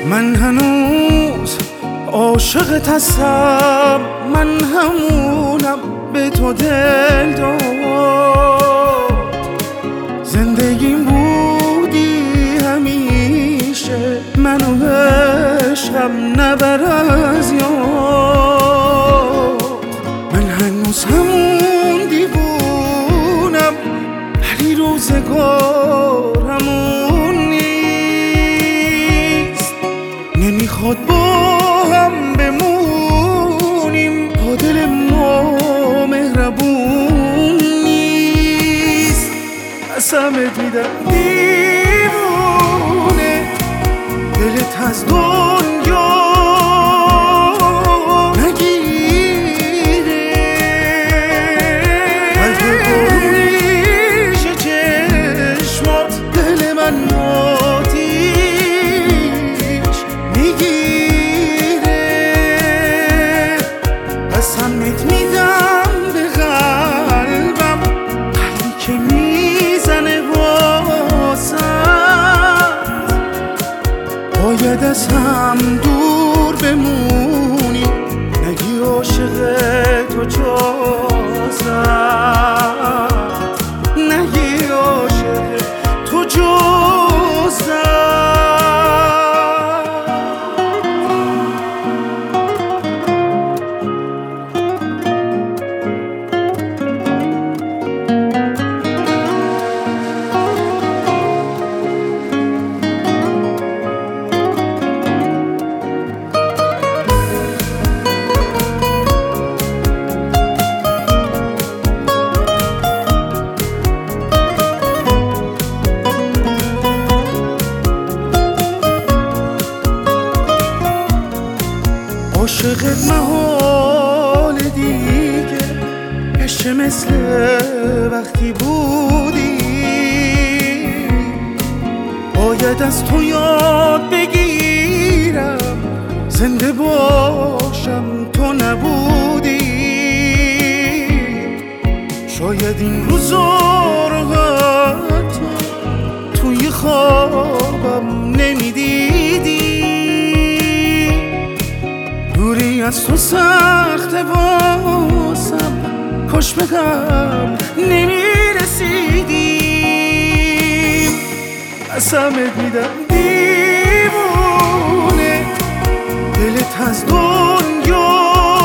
من هنوز عاشقت هستم، من همونم به تو دل داد. زندگیم بودی همیشه، منو عشقم نبر از یاد. من هنوز همون دیوونم، ولی روزگار همون نیست. نمیخواد با هم بمونیم، با دل ما مهربون نیست. قسمت میدم دیوونه، دلت از دنیا نگیره. قلب برویش چشمات دل من آتیش میگیره. قسمت میدم به قلبم، قلبی که میزنه واسم. باید از هم دور بمونی، نگی عاشق تو جازم، نگی عاشق تو جازم. عاشقت محال دیگه بشه مثل وقتی بودی. باید از تو یاد بگیرم، زنده باشم تو نبودی. شاید این روزا رو حتی توی خوابم نمیدیدی. دوری از تو سخته واسم، کاش به هم نمیرسیدیم. قسمت میدم دیوونه، دلت از دنیا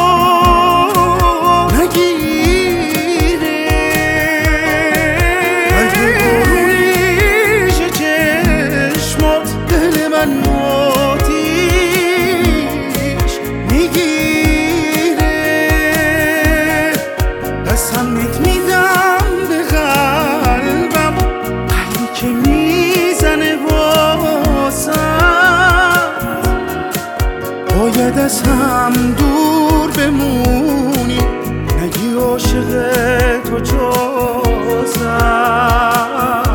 نگیره. قلب برویش چشمات دل من آتیش میگیره. قسمت میدم به قلبم، قلبی که میزنه واسم. باید از هم دور بمونی، نگی عاشق تو جازم.